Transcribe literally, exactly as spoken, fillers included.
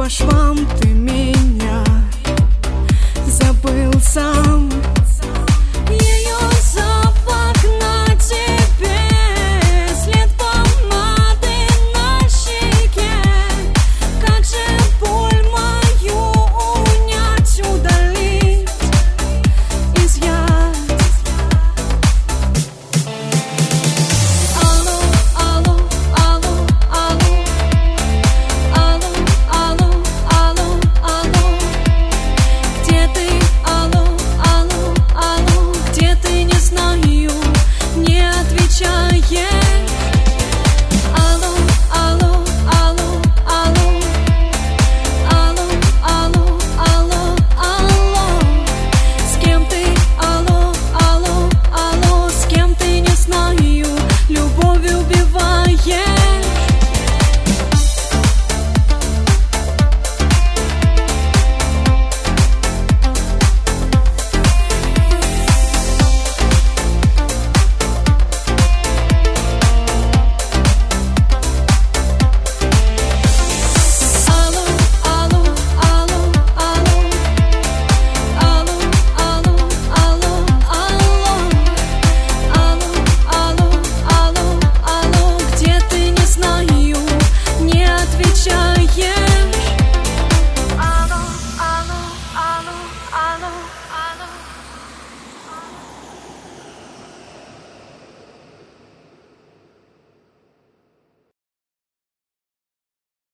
по швам, ты меня забыл сам. Ее запах на тебе, след помады на щеке. Как же боль мою унять, удалить, изъять. Алло, алло, алло, алло, алло, алло, алло, алло. Где ты, алло, алло, алло, где ты, не знаю, не отвечает. Алло, алло, алло, алло, алло, алло, алло, алло. С кем ты, алло, алло, алло, с кем ты, не знаю, любовь убивает.